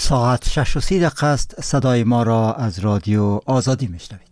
ساعت 6:30 است. صدای ما را از رادیو آزادی میشنوید.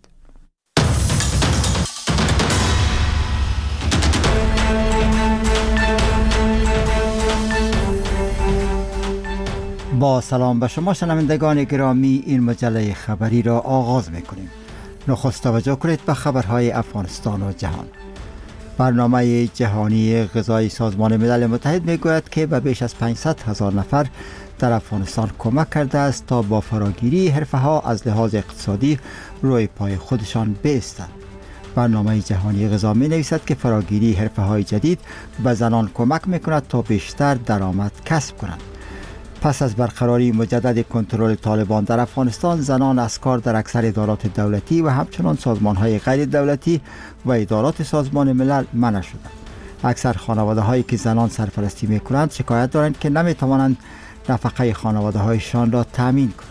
با سلام به شما شنوندگان گرامی، این مجله خبری را آغاز میکنیم. نخست توجه کنید به خبرهای افغانستان و جهان. برنامه جهانی غذایی سازمان ملل متحد میگوید که به بیش از 500,000 نفر در افغانستان کمک کرده است تا با فراگیری حرفه‌ها از لحاظ اقتصادی روی پای خودشان بایستند. برنامه جهانی غذا می نویسد که فراگیری حرفه‌های جدید به زنان کمک میکند تا بیشتر درآمد کسب کنند. پس از برقراری مجدد کنترل طالبان در افغانستان، زنان از کار در اکثر ادارات دولتی و همچنان سازمان‌های غیر دولتی و ادارات سازمان ملل منع شدند. اکثر خانواده‌هایی که زنان سرپرستی می‌کنند شکایت دارند که نمی‌توانند نفقه خانواده‌هایشان را تامین کنند.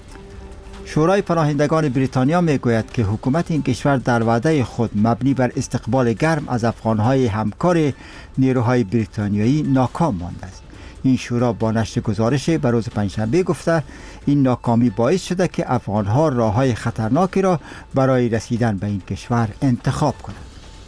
شورای پناهندگان بریتانیا میگوید که حکومت این کشور در وعده خود مبنی بر استقبال گرم از افغان‌های همکار نیروهای بریتانیایی ناکام مانده است. این شورا با نشر گزارش به روز پنجشنبه گفته این ناکامی باعث شده که افغان‌ها راه‌های خطرناکی را برای رسیدن به این کشور انتخاب کنند.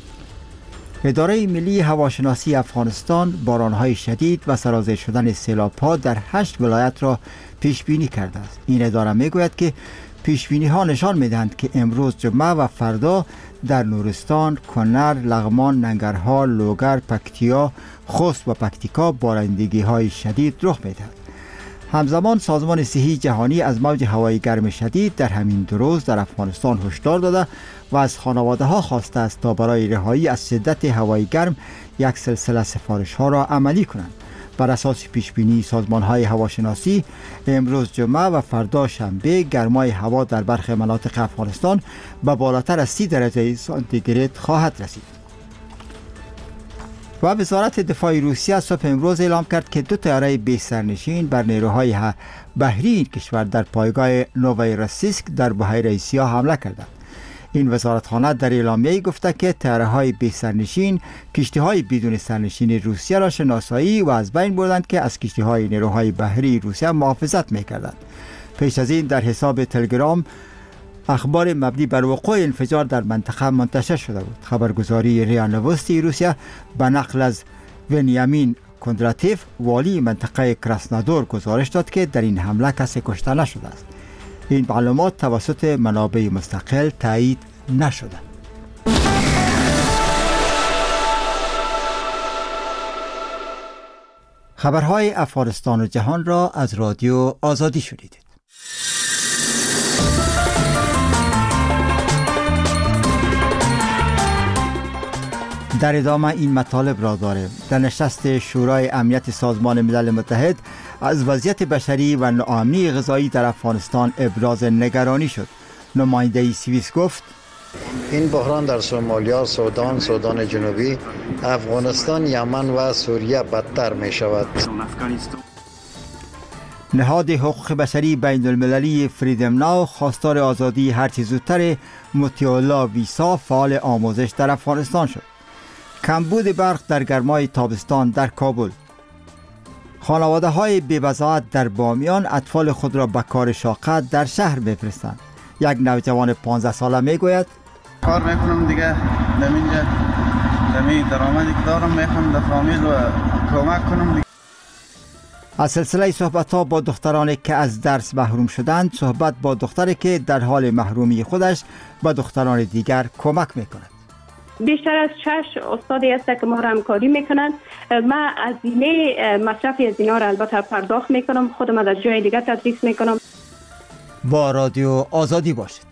اداره ملی هواشناسی افغانستان باران‌های شدید و سرازیر شدن سیلاب‌ها در 8 ولایت را پیش بینی کرده است. این اداره میگوید که پیش بینی‌ها نشان می‌دهند که امروز جمعه و فردا در نورستان، کنر، لغمان، ننگرهار، لوگر، پکتیا، خوست و پکتیکا بارندگی‌های شدید رخ می‌دهد. همزمان سازمان صحی جهانی از موج هوای گرم شدید در همین 2 روز در افغانستان هشدار داده و از خانواده‌ها خواسته است تا برای رهایی از شدت هوای گرم یک سلسله سفارش‌ها را عملی کنند. بر اساس پیشبینی سازمان‌های هواشناسی، امروز جمعه و فردا شنبه گرمای هوا در برخی مناطق افغانستان به بالاتر از 30 درجه سانتیگراد خواهد رسید. و وزارت دفاع روسیه صبح امروز اعلام کرد که 2 طیاره بی سرنشین بر نیروهای بحری این کشور در پایگاه نوویروسیسک در بحیره سیاه حمله کردند. این وزارتخانه در اعلامیه‌ای گفته که طیاره‌های بی سرنشین کشتی‌های بدون سرنشین روسیه را شناسایی و از بین بردند که از کشتی‌های نیروهای بحری روسیه محافظت می‌کردند. پیش از این در حساب تلگرام اخبار مبنی بر وقوع انفجار در منطقه منتشر شده بود. خبرگزاری ریا نوستی روسیه به نقل از ونیامین کندراتیف والی منطقه کراسنودار گزارش داد که در این حمله کسی کشته نشده است. این معلومات توسط منابع مستقل تایید نشده. خبرهای افغانستان و جهان را از رادیو آزادی شنیدید. در ادامه این مطالب را داریم. در نشست شورای امنیت سازمان ملل متحد از وضعیت بشری و ناامنی غذایی در افغانستان ابراز نگرانی شد. نماینده سوئیس گفت این بحران در سومالیا، سودان، سودان جنوبی، افغانستان، یمن و سوریه بدتر می شود. نهاد حقوق بشری بین المللی فریدم ناو خواستار آزادی هرچی زودتر مطیع الله ویسا فعال آموزش در افغانستان شد. کمبود برق در گرمای تابستان در کابل. خانواده های بی‌بضاعت در بامیان اطفال خود را به کار شاقه در شهر بفرستند. یک نوجوان 15 ساله میگوید کار میکنم دیگه، نمی درآمدی که دارم میخوام در فامیل و کمک کنم دیگه. از سلسله صحبت‌ها با دخترانی که از درس محروم شدند، صحبت با دختری که در حال محرومی خودش به دختران دیگر کمک میکند. بیشتر از 6 استادی هست که ما را همکاری میکنن. من هزینه مصرفی از اینا را البته پرداخت میکنم، خودم در جای دیگه تدریس میکنم. با رادیو آزادی باشید.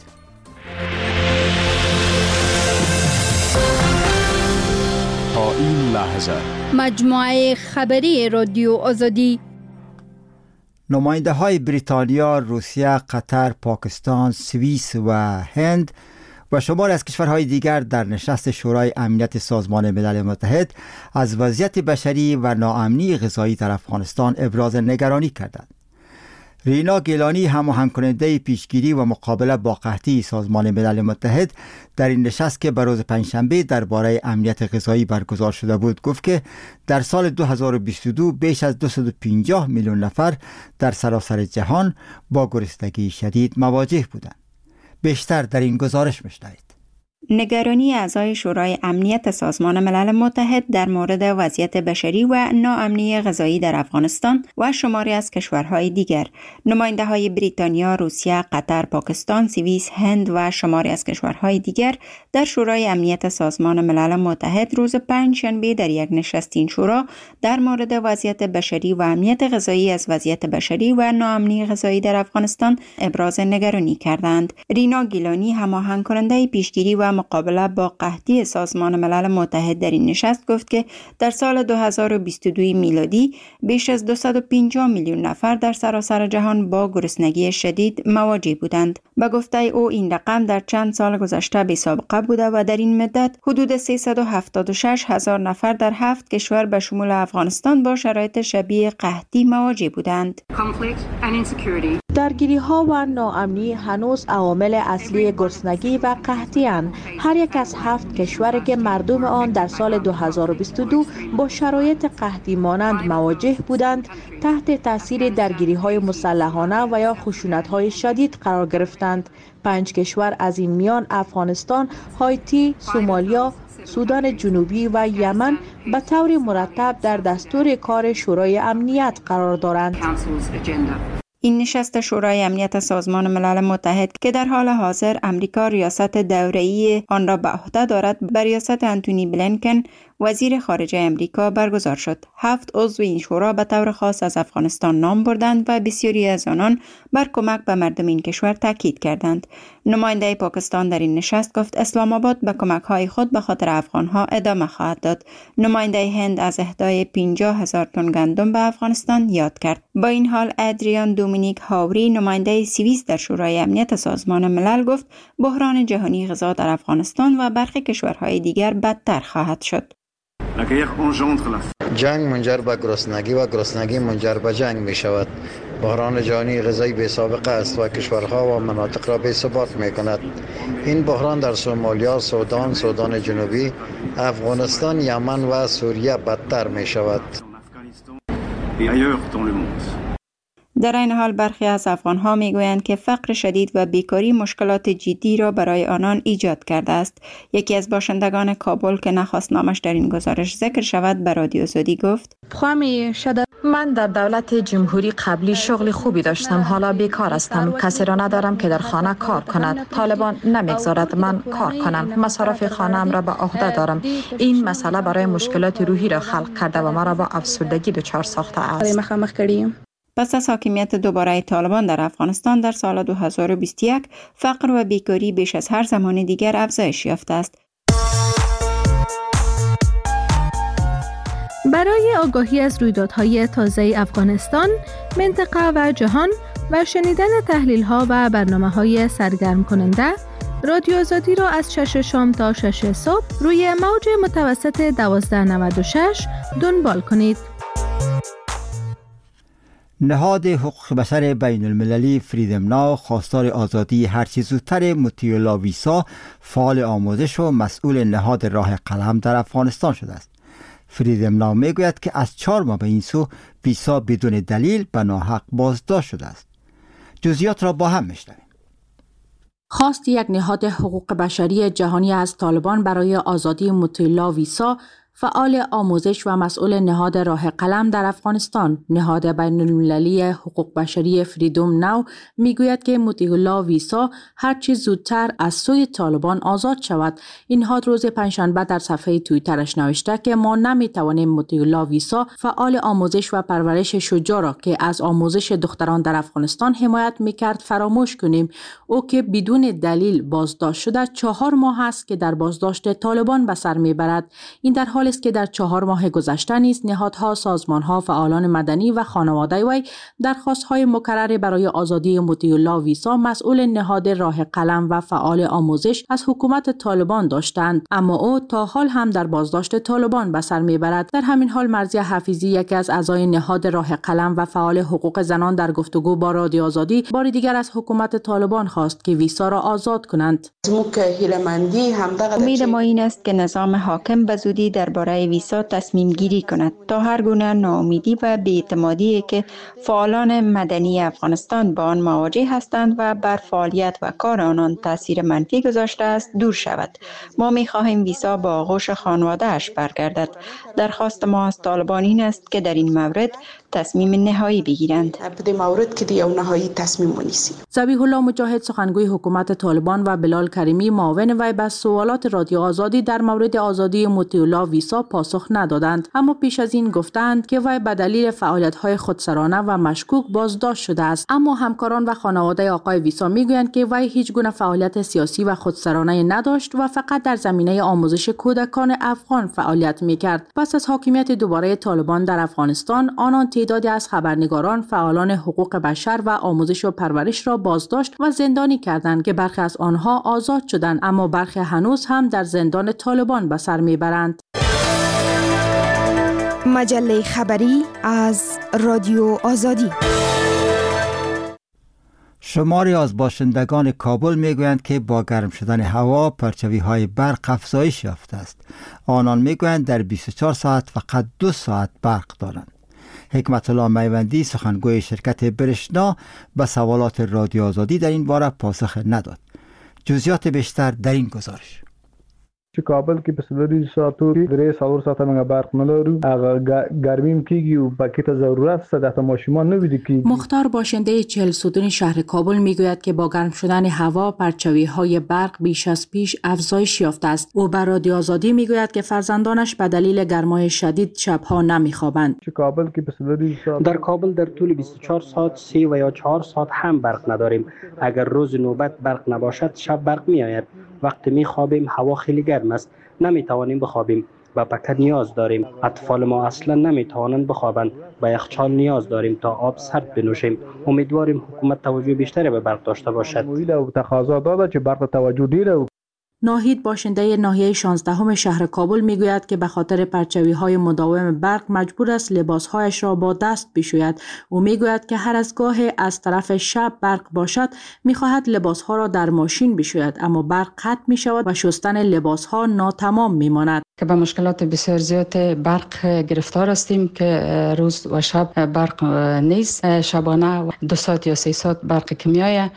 تا این لحظه مجموعه خبری رادیو آزادی. نماینده های بریتانیا، روسیه، قطر، پاکستان، سوئیس و هند و شماری از کشورهای دیگر در نشست شورای امنیت سازمان ملل متحد از وضعیت بشری و ناامنی غذایی در افغانستان ابراز نگرانی کردند. رینا گیلانی هماهنگ کننده پیشگیری و مقابله با قحطی سازمان ملل متحد در این نشست که بروز پنجشنبه درباره امنیت غذایی برگزار شده بود گفت که در سال 2022 بیش از 250 میلیون نفر در سراسر جهان با گرسنگی شدید مواجه بودند. بیشتر در این گزارش میشنوید. نگرانی اعضای شورای امنیت سازمان ملل متحد در مورد وضعیت بشری و ناامنی غذایی در افغانستان و شماری از کشورهای دیگر، نماینده‌های بریتانیا، روسیه، قطر، پاکستان، سوئیس، هند و شماری از کشورهای دیگر در شورای امنیت سازمان ملل متحد روز پنجشنبه در یک نشست این شورا در مورد وضعیت بشری و امنیت غذایی از وضعیت بشری و ناامنی غذایی در افغانستان ابراز نگرانی کردند. رینا گیلانی هماهنگ کننده پیشگیری و مقابله با قحطی سازمان ملل متحد در این نشست گفت که در سال 2022 میلادی بیش از 250 میلیون نفر در سراسر جهان با گرسنگی شدید مواجه بودند. به گفته او این رقم در چند سال گذشته بی سابقه بوده و در این مدت حدود 376 هزار نفر در 7 کشور به شمول افغانستان با شرایط شبیه قحطی مواجه بودند. درگیری ها و ناامنی هنوز عوامل اصلی گرسنگی و قحطی اند. هر یک از 7 کشوری که مردم آن در سال 2022 با شرایط قحطی مانند مواجه بودند تحت تاثیر درگیری های مسلحانه و یا خشونت های شدید قرار گرفتند. 5 کشور از این میان افغانستان، هایتی، سومالیا، سودان جنوبی و یمن به طور مرتب در دستور کار شورای امنیت قرار دارند. این نشست شورای امنیت سازمان ملل متحد که در حال حاضر امریکا ریاست دوره‌ای آن را به عهده دارد به ریاست انتونی بلینکن وزیر خارجه امریکا برگزار شد. 7 عضو این شورا به طور خاص از افغانستان نام بردند و بسیاری از آنان بر کمک به مردم این کشور تاکید کردند. نماینده پاکستان در این نشست گفت اسلام آباد به کمک‌های خود به خاطر افغان‌ها ادامه خواهد داد. نماینده هند از اهدای 50,000 تن گندم به افغانستان یاد کرد. با این حال ادریان دومینیک هاوری نماینده سوئیس در شورای امنیت سازمان ملل گفت بحران جهانی غذا در افغانستان و برخی کشورهای دیگر بدتر خواهد شد. جنگ منجر به گرسنگی و گرسنگی منجر به جنگ می شود. بحران جهانی غذایی بی سابقه است و کشورها و مناطق را بی ثبات می کند. این بحران در سومالیا، سودان، سودان جنوبی، افغانستان، یمن و سوریه بدتر می شود. در این حال برخی از افغان‌ها می‌گویند که فقر شدید و بیکاری مشکلات جدی را برای آنان ایجاد کرده است. یکی از باشندگان کابل که نخواست نامش در این گزارش ذکر شود به رادیو آزادی گفت: من در دولت جمهوری قبلی شغل خوبی داشتم، حالا بیکار هستم. کسی را ندارم که در خانه کار کند. طالبان نمیگذارد من کار کنم. مصارف خانه‌ام را به عهده دارم. این مسئله برای مشکلات روحی را خلق کرده و مرا با افسردگی دچار ساخته است. پس از حاکمیت دوباره طالبان در افغانستان در سال 2021 فقر و بیکاری بیش از هر زمان دیگر افزایش یافته است. برای آگاهی از رویدادهای تازه افغانستان، منطقه و جهان و شنیدن تحلیل‌ها و برنامه‌های سرگرم کننده، رادیو آزادی را از 6 شام تا 6 صبح روی موج متوسط 1296 دنبال کنید. نهاد حقوق بشر بین المللی فریدم ناو خواستار آزادی هرچی زودتر مطیع ویسا، فعال آموزش و مسئول نهاد راه قلم در افغانستان شده است. فریدم ناو میگوید که از 4 ماه به این سو ویسا بدون دلیل به ناحق بازداشت شده است. جزئیات را با هم میشنویم. خواست یک نهاد حقوق بشری جهانی از طالبان برای آزادی مطیع ویسا، فعال آموزش و مسئول نهاد راه قلم در افغانستان، نهاد بین المللی حقوق بشری فریدم ناو میگوید که مطیع ویسا هرچی زودتر از سوی طالبان آزاد شود. این نهاد روز پنجشنبه در صفحه توییترش نوشته که ما نمیتوانیم مطیع ویسا، فعال آموزش و پرورش شجاع را که از آموزش دختران در افغانستان حمایت میکرد فراموش کنیم. او که بدون دلیل بازداشت شده 4 ماه است که در بازداشت طالبان به سر میبرد. این در حال حالی است که در 4 ماه گذشته نیز نهادها، سازمانها، فعالان مدنی و خانواده وی درخواست‌های مکرر برای آزادی مطیع الله ویسا مسئول نهاد راه قلم و فعال آموزش از حکومت طالبان داشتند، اما او تا حال هم در بازداشت طالبان به سر میبرد. در همین حال مرضیه حفیظی، یکی از اعضای نهاد راه قلم و فعال حقوق زنان، در گفتگو با رادیو آزادی بار دیگر از حکومت طالبان خواست که ویسا را آزاد کنند. امید ما این است که نظام حاکم به زودی درباره ویسا تصمیم گیری کند تا هر گونه ناامیدی و بی‌اعتمادی که فعالان مدنی افغانستان با آن مواجه هستند و بر فعالیت و کار آنان تاثیر منفی گذاشته است دور شود. ما می‌خواهیم ویسا با آغوش خانواده‌اش برگردد. درخواست ما از طالبان این است که در این مورد تصمیم نهایی بگیرند. ذبیح الله مجاهد، سخنگوی حکومت طالبان، و بلال کریمی، معاون وی، به سوالات رادیو آزادی در مورد آزادی مطیع الله ویسا پاسخ ندادند، اما پیش از این گفتند که وی به دلیل فعالیت‌های خودسرانه و مشکوک بازداشت شده است. اما همکاران و خانواده آقای ویسا میگویند که وی هیچ گونه فعالیت سیاسی و خودسرانه نداشت و فقط در زمینه آموزش کودکان افغان فعالیت میکرد. پس از حاکمیت دوباره طالبان در افغانستان، آنان تعدادی از خبرنگاران، فعالان حقوق بشر و آموزش و پرورش را بازداشت و زندانی کردند که برخی از آنها آزاد شدند، اما برخی هنوز هم در زندان طالبان به سر میبرند. مجله خبری از رادیو آزادی. شماری از باشندگان کابل میگویند که با گرم شدن هوا پرچوی‌های برق افزایش یافته است. آنان میگویند در 24 ساعت فقط 2 ساعت برق دارند. حکمت الله میوندی، سخنگوی شرکت برشنا، به سوالات رادیو آزادی در این باره پاسخ نداد. جزئیات بیشتر در این گزارش. کابل کې په سلوري ساعتو کې 3 ساعته موږ برق نه لرو. هغه ګرمیم کېږي او پکې ته ضرورت شته د ماشومان نه ویدي کېږي. مختار، باشنده 40 ستون شهر کابل، میگوید که با گرم شدن هوا پرچوی‌های برق بیش از پیش افزایش یافته است. او بر رادیو آزادی میگوید که فرزندانش به دلیل گرمای شدید شبها نمیخوابند. کابل کې په سلوري ساعت در کابل در طول 24 ساعت 3 و یا 4 ساعت هم برق نداریم. اگر روز نوبت برق نباشد شب برق میآید. وقتی میخوابیم هوا خیلی گرم است، نمیتوانیم بخوابیم. به پکه نیاز داریم. اطفال ما اصلا نمیتوانند بخوابند. به یخچال نیاز داریم تا آب سرد بنوشیم. امیدواریم حکومت توجه بیشتری به برق داشته باشد. تقاضا داده که برق توجه دیره. ناهید، باشنده ناحیه 16 شهر کابل، میگوید که به خاطر پرچوی‌های مداوم برق مجبور است لباسهایش را با دست بشوید. او میگوید که هر از گاهی از طرف شب برق باشد میخواهد لباسها را در ماشین بشوید، اما برق قطع میشود و شستن لباسها ناتمام میماند. که به مشکلات بسیار زیاد برق گرفتار هستیم که روز و شب برق نیست. شبانه 2 ساعت یا 3 ساعت برق که میآید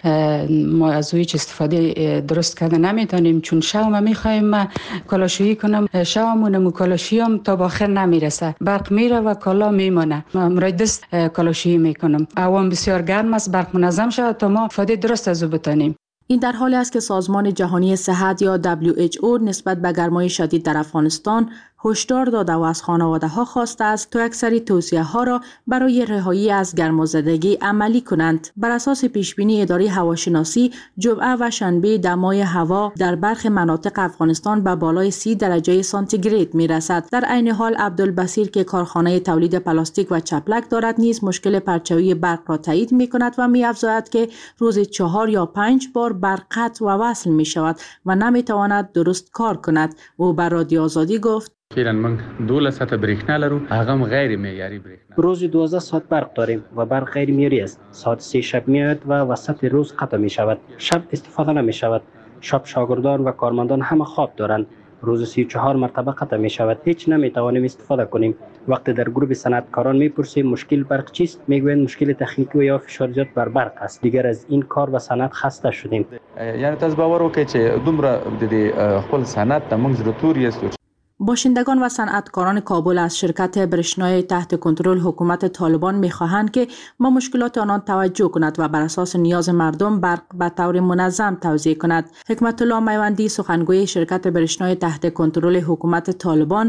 ما از هیچ استفاده درست کرده نمیتونیم، چون شام میخوایم کالاشویی کنم، شامونم کالاشویم تا به آخر نمیرسه، برق میره و کالا میمونه، مرای دست کالاشویی میکنم. هوا بسیار گرم است، برق منظم شود تا ما استفاده درست از او بتونیم. این در حالی است که سازمان جهانی صحت یا WHO نسبت به گرمای شدید در افغانستان هشدار داده و از خانواده‌ها خواسته است تا اکثری توصیه‌ها را برای رهایی از گرمازدگی عملی کنند. بر اساس پیشبینی اداره هواشناسی، جمعه و شنبه دمای هوا در برخی مناطق افغانستان به بالای 30 درجه سانتیگراد می‌رسد. در عین حال عبدالبصیر که کارخانه تولید پلاستیک و چپلک دارد نیز مشکل پرچوی برق را تایید می‌کند و می‌افزاید که روزی 4 یا 5 بار برق قطع و وصل می‌شود و نمی‌تواند درست کار کند. او بر رادیو آزادی گفت: فعلا من 12 ساعت بریښنا لرو، هغه غیر معیاري بریښنا. روزی 12 ساعت برق داریم و برق غیر معیاری است. ساعت 3 شب میاد و وسط روز قطع می شود. شب استفاده نمی شود. شب شاگردان و کارمندان همه خواب دارند. روز 34 مرتبه قطع می شود. هیچ نمی توانیم استفاده کنیم. وقتی در گروه صنعتکاران میپرسیم مشکل برق چیست، میگویند مشکل تکنیکی و یا فشار زیاد بر برق است. دیگر از این کار و صنعت خسته شدیم. یعنی تاسو باور وکړئ چې دومره د خپل صنعت ته موږ زړه تور یاستو. باشندگان و صنعتکاران کابل از شرکت برشنای تحت کنترل حکومت طالبان می‌خواهند که با مشکلات آنان توجه کند و بر اساس نیاز مردم برق به طور منظم توزیع کند. حکمت الله میوندی، سخنگوی شرکت برشنای تحت کنترل حکومت طالبان،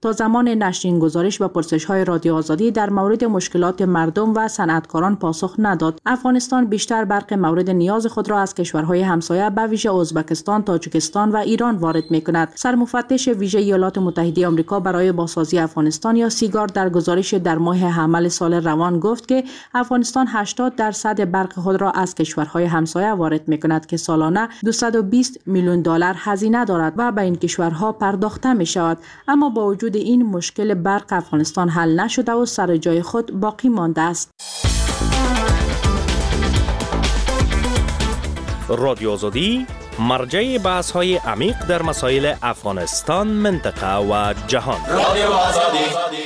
تا زمان نشر این گزارش و پرسش‌های رادیو آزادی در مورد مشکلات مردم و صنعتکاران پاسخ نداد. افغانستان بیشتر برق مورد نیاز خود را از کشورهای همسایه به ویژه ازبکستان، تاجیکستان و ایران وارد می‌کند. سرمفتش ویژه ایالات متحده آمریکا برای بازسازی افغانستان یا سیگار در گزارش در ماه حمل سال روان گفت که افغانستان 80% برق خود را از کشورهای همسایه وارد می‌کند که سالانه 220 میلیون دلار هزینه دارد و به این کشورها پرداخته می‌شود. اما با وجود این مشکل برق افغانستان حل نشده و سر جای خود باقی مانده است. رادیو آزادی مرجع بحث‌های عمیق در مسائل افغانستان، منطقه و جهان. رادیو آزادی.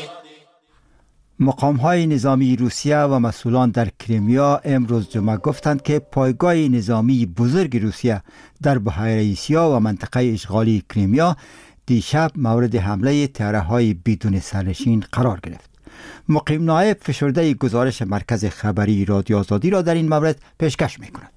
مقام‌های نظامی روسیه و مسئولان در کریمیا امروز جمعه گفتند که پایگاه نظامی بزرگ روسیه در بحیره سیاه و منطقه اشغالی کریمیا دیشب مورد حمله طیاره‌های بدون سرنشین قرار گرفت. مقیم نایب فشرده گزارش مرکز خبری رادیو آزادی را در این مورد پیشکش می‌کند.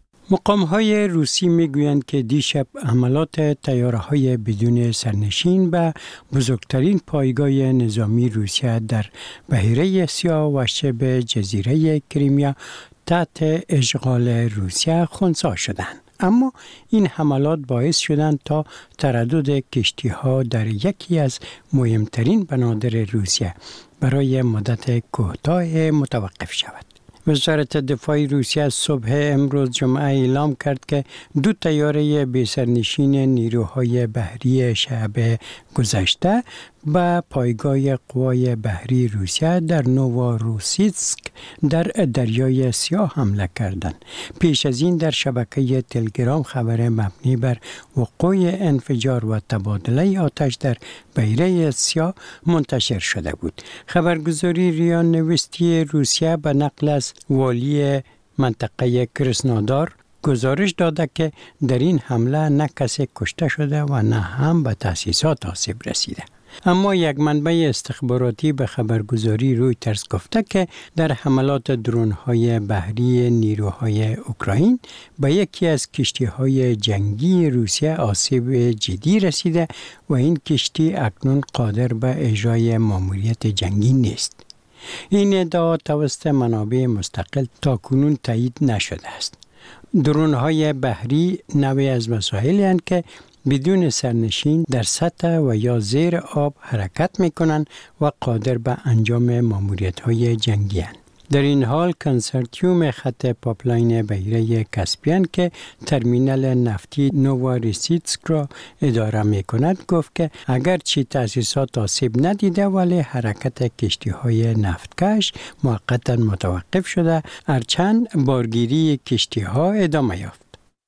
مقام‌های روسی می‌گویند که دیشب حملات طیاره‌های بدون سرنشین به بزرگترین پایگاه نظامی روسیه در بحیره سیاه و شبه جزیره کریمیا تحت اشغال روسیه خنثی شدند. اما این حملات باعث شدند تا تردد کشتی‌ها در یکی از مهمترین بنادر روسیه برای مدت کوتاه متوقف شود. وزارت دفاع روسیه صبح امروز جمعه اعلام کرد که 2 طیاره بی‌سرنشین نیروهای بحری شب گذشته به پایگاه قوای بحری روسیه در نوواروسیسک در دریای سیاه حمله کردند. پیش از این در شبکه تلگرام خبر مبنی بر وقوع انفجار و تبادله آتش در بحیره سیاه منتشر شده بود. خبرگزاری ریا نوستی روسیه به نقل از والی منطقه کرسنودار گزارش داده که در این حمله نه کسی کشته شده و نه هم به تأسیسات آسیب رسیده. اما یک منبع استخباراتی به خبرگزاری رویترز گفته که در حملات درون‌های بحری نیروهای اوکراین به یکی از کشتی‌های جنگی روسیه آسیب جدی رسیده و این کشتی اکنون قادر به اجرای ماموریت جنگی نیست. این ادعا توسط منابع مستقل تاکنون تایید نشده است. درون‌های بحری نوعی از وسایلی هستند که بدون سرنشین در سطح و یا زیر آب حرکت می‌کنند و قادر به انجام ماموریت‌های جنگی هستند. در این حال کنسرتیوم خط پاپلاین بحیره کاسپین که ترمینال نفتی نوواروسیسک را اداره می‌کند گفت که اگرچه تأسیسات آسیب ندیده ولی حرکت کشتی‌های نفتکش موقتا متوقف شده، هرچند بارگیری کشتی‌ها ادامه یافت.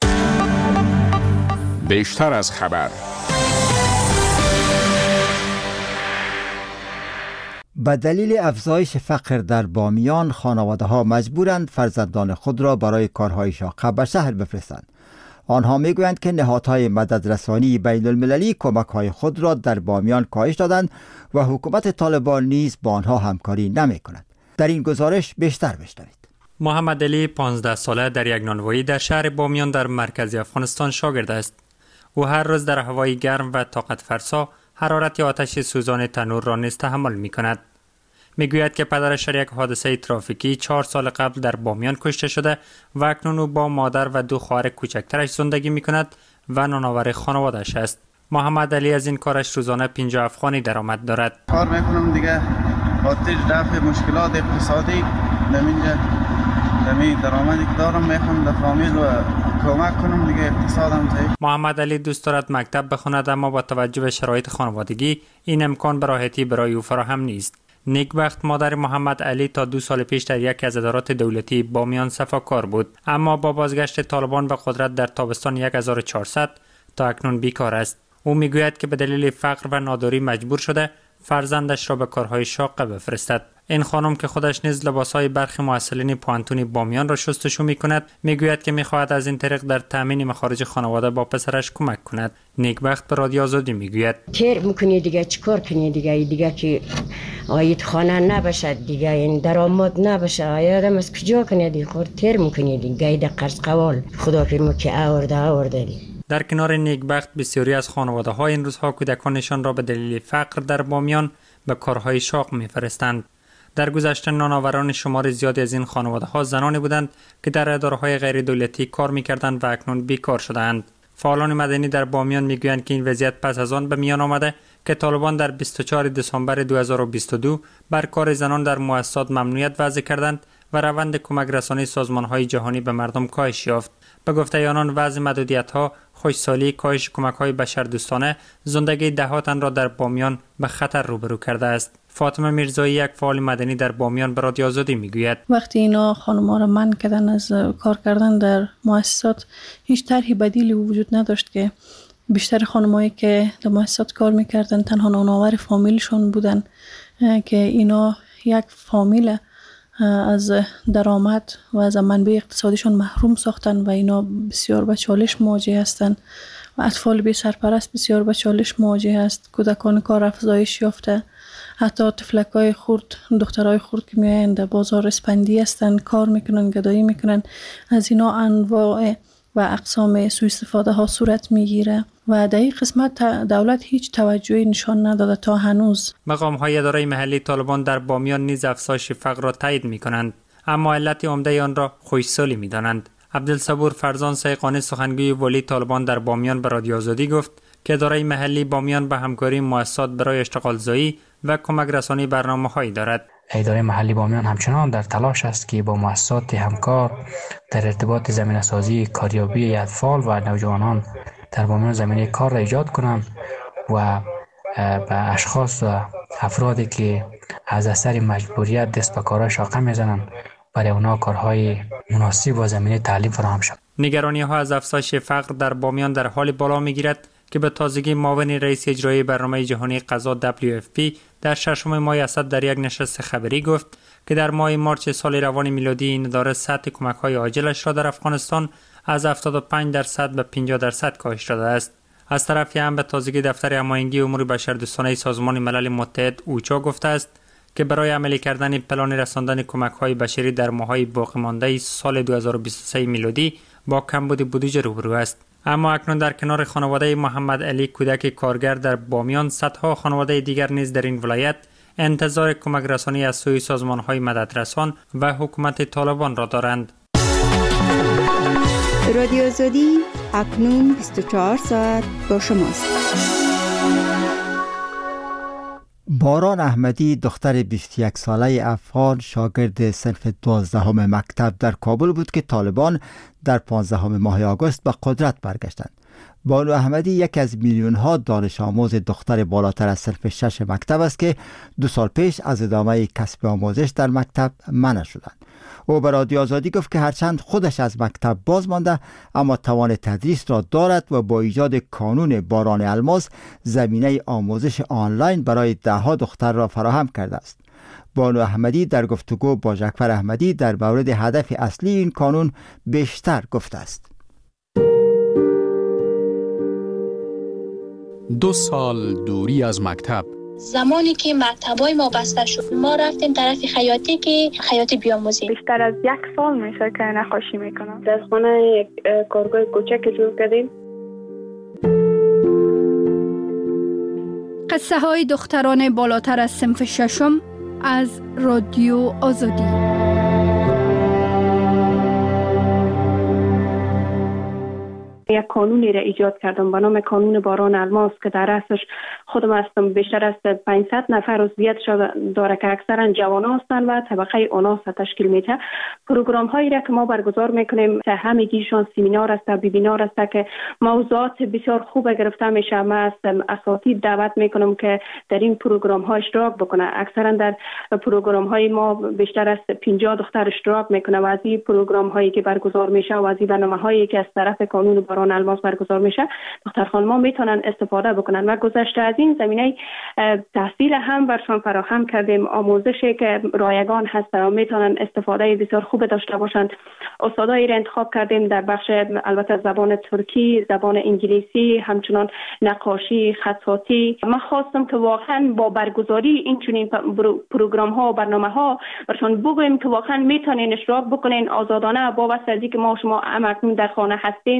بیشتر از خبر. به دلیل افزایش فقر در بامیان خانواده‌ها مجبورند فرزندان خود را برای کارهای شاقه به شهر بفرستند. آنها میگویند که نهادهای مددرسانی بین المللی کمک‌های خود را در بامیان کاهش دادند و حکومت طالبان نیز با آنها همکاری نمی‌کند. در این گزارش بیشتر بشنوید. محمد علی 15 ساله در یک نانوایی در شهر بامیان در مرکز افغانستان شاگرد است. او هر روز در هوای گرم و طاقت فرسا حرارت آتش سوزان تنور را نیز تحمل می کند. می گوید که پدرش در یک حادثه ترافیکی 4 سال قبل در بامیان کشته شده و اکنون او با مادر و 2 خواهر کوچکترش زندگی می کند و نانآور خانواده‌اش است. محمد علی از این کارش روزانه 50 افغانی درآمد دارد. کار میکنم دیگه خاطر دفع مشکلات اقتصادی نمینجا دمی درآمدی که دارم میخوام در فامیل و کمک کنم دیگه اقتصادم ضعیف. محمد علی دوست دارد مکتب بخواند اما با توجه به شرایط خانوادگی این امکان به راحتی برای او فراهم نیست. نیکبخت مادر محمد علی تا 2 سال پیش در یکی از ادارات دولتی بامیان صفاکار بود، اما با بازگشت طالبان به قدرت در تابستان 1400 تا اکنون بیکار است. او میگوید که به دلیل فقر و ناداری مجبور شده فرزندش را به کارهای شاقه بفرستد. این خانم که خودش نیز لباسهای برخی محصلین پوانتون بامیان را شستشو میکند، میگوید که میخواهد از این طریق در تامین مخارج خانواده با پسرش کمک کند. نیکبخت به رادیو آزادی میگوید تیر میکنی دیگه چیکار کنی دیگه که آید خانه نباشد دیگه این درآمد نباشه آیادم از کجا کنی دیگه خور تیر میکنی دیگه قرض قوال خدا که آورده دی. در کنار نیکبخت بسیاری از خانواده‌ها این روزها کودکانشان را به دلیل فقر در بامیان به کارهای شاق می‌فرستند. در گذشته نانآوران شمار زیادی از این خانواده‌ها زنانی بودند که در اداره‌های غیر دولتی کار می‌کردند و اکنون بیکار شده‌اند. فعالان مدنی در بامیان می‌گویند که این وضعیت پس از آن به میان آمده که طالبان در 24 دسامبر 2022 بر کار زنان در مؤسسات ممنوعیت وضع کردند و روند کمک رسانی سازمان‌های جهانی به مردم کاهش یافت. به گفته آنان وضع محدودیت‌ها، خشکسالی، کاهش کمک‌های بشردوستانه زندگی ده‌ها تن را در بامیان به خطر روبرو کرده است. فاطمه میرزایی یک فعال مدنی در بامیان به رادیو آزادی میگوید وقتی اینا خانم‌ها را منع کردن از کار کردن در مؤسسات، هیچ طرحی بدیلی وجود نداشت که بیشتر خانم‌هایی که در مؤسسات کار میکردن تنها نانآور فامیلشون بودن که اینا یک فامیل از درآمد و از منبع اقتصادیشون محروم ساختن و اینا بسیار به چالش مواجه هستند و اطفال بی سرپرست بسیار به چالش مواجه است. کودکان کار افزایش یافته، حتی طفلکای خرد، دخترای خرد که میایند در بازار اسپندی هستن، کار میکنن، گدایی میکنن. از اینا انواع و اقسام سوء استفاده ها صورت میگیره و در این قسمت دولت هیچ توجهی نشان نداده تا هنوز. مقام های اداره محلی طالبان در بامیان نیز افزایش فقر را تایید میکنند، اما علت عمده آن را خشکسالی میدانند. عبدالصبور فرزان سیقانی سخنگوی ولی طالبان در بامیان به رادیو آزادی گفت که اداره محلی بامیان به همکاری مؤسسات برای اشتغال زایی و کمک رسانی برنامه‌هایی دارد. اداره محلی بامیان همچنان در تلاش است که با مؤسسات همکار در ارتباط زمینه‌سازی کاریابی اطفال و نوجوانان در بامیان زمینه کار را ایجاد کنند و به اشخاص و افرادی که از اثر مجبوریت دست به کارهای شاقه میزنند برای اونا کارهای مناسب و زمینه تعلیم فراهم شود. نگرانی‌ها از افزایش فقر در بامیان در حال بالا می‌گیرد که به تازگی معاون رئیس اجرایی برنامه جهانی غذا WFP در 6 ماه اسد در یک نشست خبری گفت که در ماه مارس سال روان میلادی این اداره سطح کمک‌های عاجلش را در افغانستان از 75% به 50% کاهش داده است. از طرفی هم به تازگی دفتر هماهنگی امور بشردوستانه سازمان ملل متحد اوچا گفته است که برای عملی کردن پلان رساندن کمک‌های بشری در ماه‌های باقی مانده سال 2023 میلادی با کمبود بودجه روبرو است. اما اکنون در کنار خانواده محمد علی کودک کارگر در بامیان، صدها خانواده دیگر نیز در این ولایت انتظار کمک رسانی از سوی سازمان‌های مددرسان و حکومت طالبان را دارند. رادیو آزادی اکنون 24 ساعت با شماست. باران احمدی دختر 21 ساله افغان شاگرد صنف 12 مکتب در کابل بود که طالبان در 15 ماه آگوست به قدرت برگشتند. بانو احمدی یکی از میلیون ها دانش آموز دختر بالاتر از صنف 6 مکتب است که 2 سال پیش از ادامه کسب آموزش در مکتب منع شدند. او به رادیو آزادی گفت که هرچند خودش از مکتب باز مانده اما توان تدریس را دارد و با ایجاد کانون باران الماس زمینه آموزش آنلاین برای ده‌ها دختر را فراهم کرده است. بانو احمدی در گفتگو با جعفر احمدی در مورد هدف اصلی این کانون بیشتر گفته است. 2 سال دوری از مکتب. زمانی که مکتبای ما بسته شد ما رفتیم طرف خیاطی که خیاطی بیاموزیم. بیشتر از 1 سال میشه که نقاشی میکنم. در خانه یک کارگاه کوچک جور کردیم. قصه های دختران بالاتر از صنف 6 از رادیو آزادی. یک قانونی را ایجاد کردم به نام قانون باران الماس که در اصلش خودم هستم بیشتر از 500 نفر عضویت داره که اکثرا جوان هستند و طبقه اوناس تشکیل میده. پروگرام هایی را که ما برگزار میکنیم که همگیشون سمینار است، وبینار است که موضوعات بسیار خوب گرفته میشه. ما از اساتید دعوت میکنم که در این پروگرام ها اشتراک بکنه. اکثرا در پروگرام های ما بیشتر از 50 دختر اشتراک میکنه و از این پروگرام هایی که برگزار میشه و از این برنامه هایی که از طرف قانون باران الماس برگزار میشه دختر خانم‌ها میتونن استفاده بکنن و گذشته از این زمینه تحصیل هم برشان فراهم کردیم. آموزشی که رایگان هست و میتونن استفاده بسیار خوب داشته باشند. استادایی را انتخاب کردیم در بخش البته زبان ترکی، زبان انگلیسی، همچنان نقاشی، خطاطی. من خواستم که واقعا با برگزاری این چنین پروگرام ها و برنامه ها برشان بگویم که واقعا میتونین اشتراک بکنین آزادانه با واسطه که ما شما همکنون در خانه هستیم و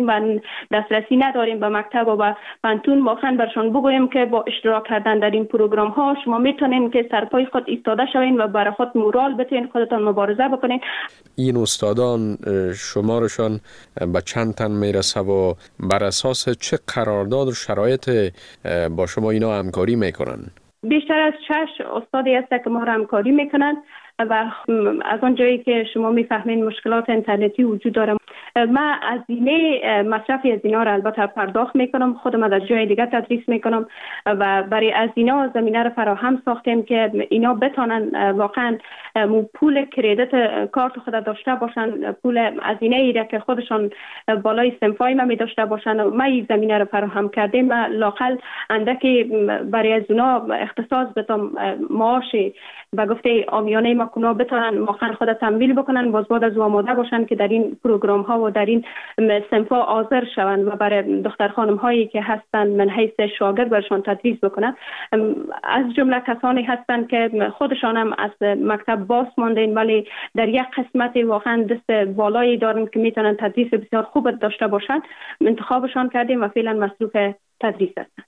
دسترسی نداریم به مکتب و به پانتون، واقعا برشان بگوییم که با اشتراک کردن در این پروگرام ها شما میتونین که سرپای خود ایستاده شوین و برای خود مورال بتونین خودتان مبارزه بکنین. این استادان شمارشان به چند تن میرسه و بر اساس چه قرارداد و شرایط با شما اینا همکاری میکنن؟ بیشتر از 6 استادی هست که ما را همکاری میکنن و از آن جایی که شما میفهمین مشکلات اینترنتی وجود داره. من هزینه مصرفی از اینا را البته پرداخت میکنم، خودم در جای دیگه تدریس میکنم و برای از اینا زمینه را فراهم ساختیم که اینا بتونن واقعا پول کردیت کارت خود داشته باشن، پول هزینه ای را که خودشان بالای صنفای ما می داشته باشن. ما این زمینه را فراهم کردیم و لاقل اندکی برای از اونا اختصاص بدم معاش و گفته عامیانه ما کنا بتونن واقعا خود تمویل بکنن، باز بعد از آماده باشن که در این پروگرام ها و در این صنفا حاضر شوند و برای دختر خانم هایی که هستن من حیث شاگرد برشان تدریس بکنن. از جمله کسانی هستن که خودشان هم از مکتب باز ماندین ولی در یک قسمت واقعا دست بالایی دارن که میتونن تدریس بسیار خوب داشته باشن، انتخابشان کردیم و فعلا مصروف تدریس هستن.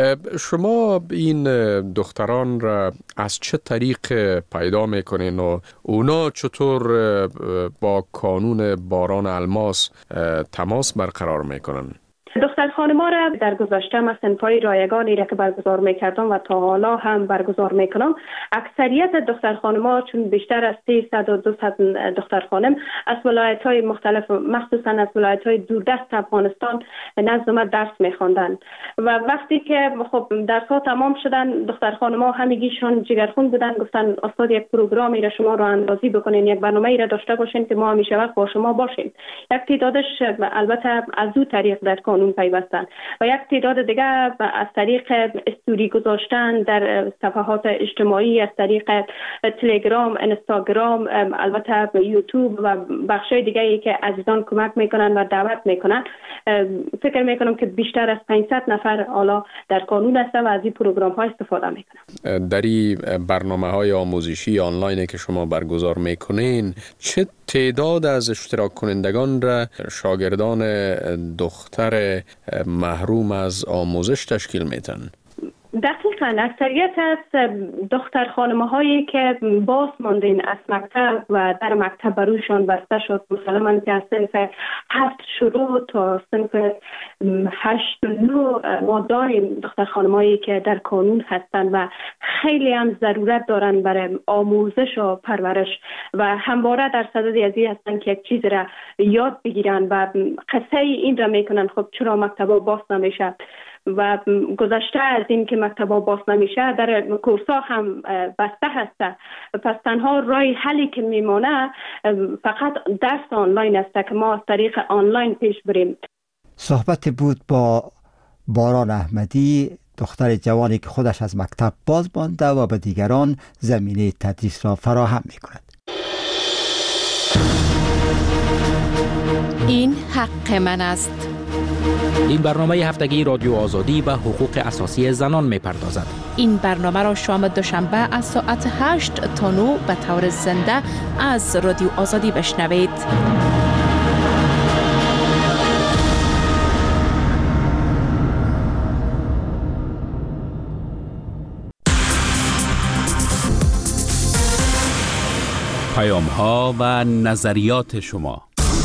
شما این دختران را از چه طریق پیدا میکنین و اونا چطور با کانون باران الماس تماس برقرار میکنن؟ دختر خانم‌ها را در گذشته من صنف‌های رایگانی را که برگزار می‌کردم و تا حالا هم برگزار می‌کنم، اکثریت دختر خانم‌ها چون بیشتر از 300 و 200 دختر خانم از ولایت‌های مختلف مخصوصاً از ولایت‌های دوردست افغانستان نزد ما درس می‌خواندند و وقتی که خب درس‌ها تمام شدن دختر خانم‌ها همگیشون جگرخون بودن، گفتن استاد یک پروگرامی را شما را اندازی بکنین، یک برنامه‌ای را داشته باشین که ما همیشه وقت با شما باشیم. یک تعدادش البته از دو طریق در قانون پیوستن و یک تعداد دیگه از طریق استوری گذاشتن در صفحات اجتماعی، از طریق تلگرام، اینستاگرام، البته یوتیوب و بخشای دیگه ای که عزیزان کمک میکنن و دعوت میکنن. فکر میکنم که بیشتر از 500 نفر حالا در قانون هستن و از این پروگرام ها استفاده میکنن. در این برنامه های آموزشی آنلاین که شما برگزار میکنین چه تعداد از اشتراک کنندگان را شاگردان دختر محروم از آموزش تشکیل میدن؟ دقیقاً اکثریت از دختر خانمه هایی که باز ماندین از مکتب و در مکتب بروشان بسته شد، مثلا که از صنف 7 شروع تا صنف 8 و 9 ما داریم دختر خانمه هایی که در قانون هستند و خیلی هم ضرورت دارن برای آموزش و پرورش و همواره در صدد ازی هستن که یک چیز را یاد بگیرن و قصه این را میکنن خب چرا مکتبا باز نمیشه و گذشته از این که مکتبا باز نمیشه در کورس‌ها هم بسته هسته، پس تنها راه حلی که میمونه فقط درس آنلاین است که ما از طریق آنلاین پیش بریم. صحبت بود با باران احمدی، دختر جوانی که خودش از مکتب باز مانده و به دیگران زمینه تدریس را فراهم می‌کند. این حق من است. این برنامه هفتگی رادیو آزادی به حقوق اساسی زنان می‌پردازد. این برنامه را شام دوشنبه از ساعت 8 تا 9 به طور زنده از رادیو آزادی بشنوید. پیام‌ها و نظریات شما.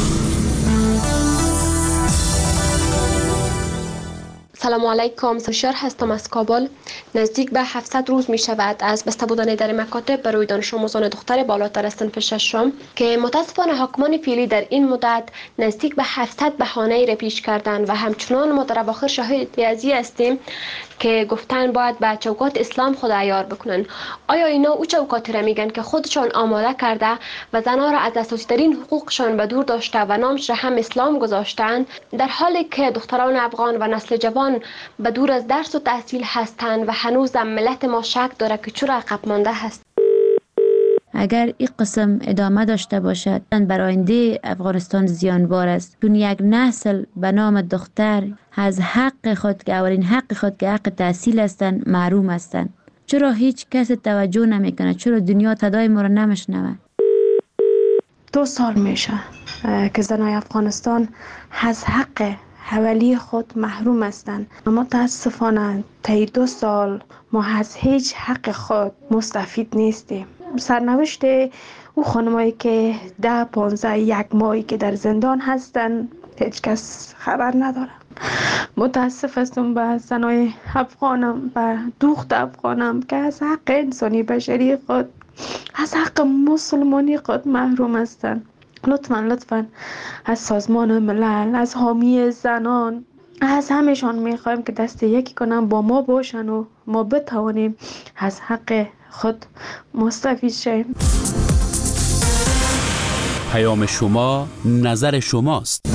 سلام علیکم، سوشار هستم از کابل. نزدیک به 700 روز می شود از بسته بودن در مکاتب برای دانش آموزان دختر بالاتر از صنف 6 که متاسفانه حاکمان فعلی در این مدت نزدیک به 700 بهانه را پیش کردند و همچنان ما در اواخر شاهد ازی هستیم که گفتن باید به چوکات اسلام خود عیار بکنن. آیا اینا او چوکاتی را میگن که خودشان آماده کرده و زنها را از اساسی ترین حقوقشان به دور داشته و نامش را هم اسلام گذاشتند، در حالی که دختران افغان و نسل جوان به دور از درس و تحصیل هستند و هنوز ملت ما شک داره که چرا عقب مانده هست. اگر این قسم ادامه داشته باشد بر آینده افغانستان زیانبار است، چون یک نسل به نام دختر از حق خود که اولین حق خود که حق تحصیل هستند محروم هستند. چرا هیچ کس توجه نمیکنه؟ چرا دنیا صدای ما را نمیشنوه؟ 2 سال میشه که زنای افغانستان از حق حوالی خود محروم هستند. متاسفانه طی 2 سال ما از هیچ حق خود مستفید نیستیم. سرنوشت او خانمایی که 10 15 1 ماهی که در زندان هستند هیچ کس خبر نداره. متاسف هستم به زنای افغانم، به دختر افغانم که از حق انسانی بشری خود، از حق مسلمانی خود محروم هستند. لطفاً از سازمان ملل، از حامی زنان، از همشان میخوایم که دست یکی کنن با ما باشن و ما بتوانیم از حق خود مستفید شیم. پیام شما، نظر شماست.